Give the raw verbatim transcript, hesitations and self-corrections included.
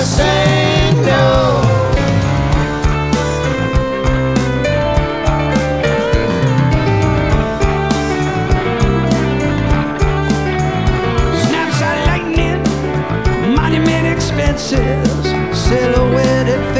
say no. Snaps of lightning, monument expenses, silhouetted